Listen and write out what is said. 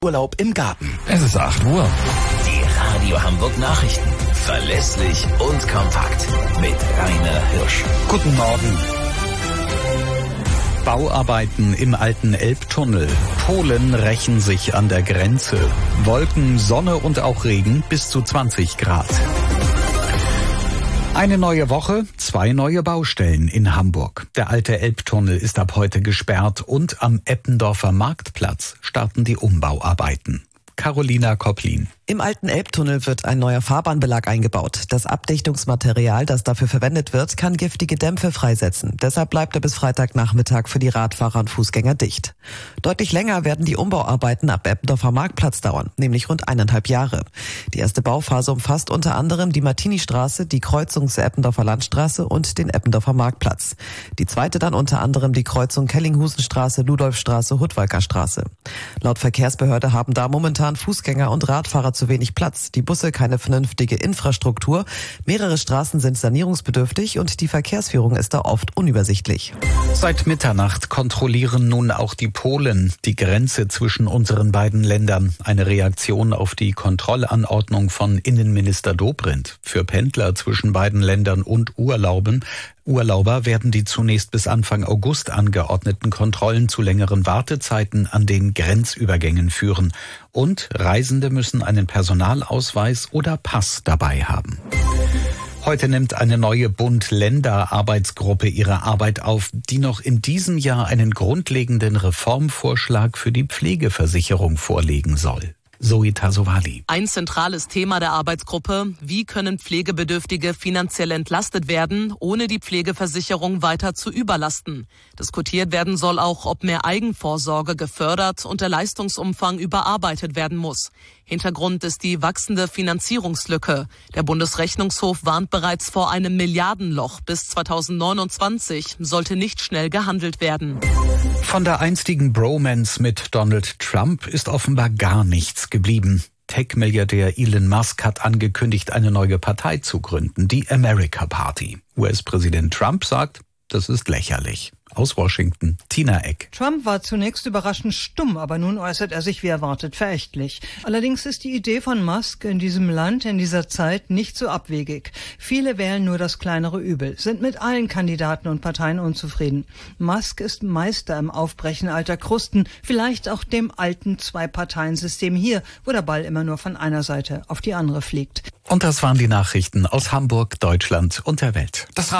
Urlaub im Garten. Es ist 8 Uhr. Die Radio Hamburg Nachrichten. Verlässlich und kompakt. Mit Rainer Hirsch. Guten Morgen. Bauarbeiten im alten Elbtunnel. Polen rächen sich an der Grenze. Wolken, Sonne und auch Regen bis zu 20 Grad. Eine neue Woche, 2 neue Baustellen in Hamburg. Der alte Elbtunnel ist ab heute gesperrt und am Eppendorfer Marktplatz starten die Umbauarbeiten. Carolina Kopplin. Im alten Elbtunnel wird ein neuer Fahrbahnbelag eingebaut. Das Abdichtungsmaterial, das dafür verwendet wird, kann giftige Dämpfe freisetzen. Deshalb bleibt er bis Freitagnachmittag für die Radfahrer und Fußgänger dicht. Deutlich länger werden die Umbauarbeiten ab Eppendorfer Marktplatz dauern, nämlich rund 1,5 Jahre. Die erste Bauphase umfasst unter anderem die Martini-Straße, die Kreuzung zur Eppendorfer Landstraße und den Eppendorfer Marktplatz. Die zweite dann unter anderem die Kreuzung Kellinghusenstraße, Ludolfstraße, Huttwalker Straße. Laut Verkehrsbehörde haben da momentan Fußgänger und Radfahrer zu wenig Platz, die Busse keine vernünftige Infrastruktur, mehrere Straßen sind sanierungsbedürftig und die Verkehrsführung ist da oft unübersichtlich. Seit Mitternacht kontrollieren nun auch die Polen die Grenze zwischen unseren beiden Ländern. Eine Reaktion auf die Kontrollanordnung von Innenminister Dobrindt. Für Pendler zwischen beiden Ländern und Urlauber werden die zunächst bis Anfang August angeordneten Kontrollen zu längeren Wartezeiten an den Grenzübergängen führen. Und Reisende müssen einen Personalausweis oder Pass dabei haben. Heute nimmt eine neue Bund-Länder-Arbeitsgruppe ihre Arbeit auf, die noch in diesem Jahr einen grundlegenden Reformvorschlag für die Pflegeversicherung vorlegen soll. Zoe Tasovali. Ein zentrales Thema der Arbeitsgruppe: Wie können Pflegebedürftige finanziell entlastet werden, ohne die Pflegeversicherung weiter zu überlasten? Diskutiert werden soll auch, ob mehr Eigenvorsorge gefördert und der Leistungsumfang überarbeitet werden muss. Hintergrund ist die wachsende Finanzierungslücke. Der Bundesrechnungshof warnt bereits vor einem Milliardenloch. Bis 2029 sollte nicht schnell gehandelt werden. Von der einstigen Bromance mit Donald Trump ist offenbar gar nichts geblieben. Tech-Milliardär Elon Musk hat angekündigt, eine neue Partei zu gründen, die America Party. US-Präsident Trump sagt, das ist lächerlich. Aus Washington, Tina Eck. Trump war zunächst überraschend stumm, aber nun äußert er sich wie erwartet verächtlich. Allerdings ist die Idee von Musk in diesem Land, in dieser Zeit nicht so abwegig. Viele wählen nur das kleinere Übel, sind mit allen Kandidaten und Parteien unzufrieden. Musk ist Meister im Aufbrechen alter Krusten, vielleicht auch dem alten Zwei-Parteien-System hier, wo der Ball immer nur von einer Seite auf die andere fliegt. Und das waren die Nachrichten aus Hamburg, Deutschland und der Welt.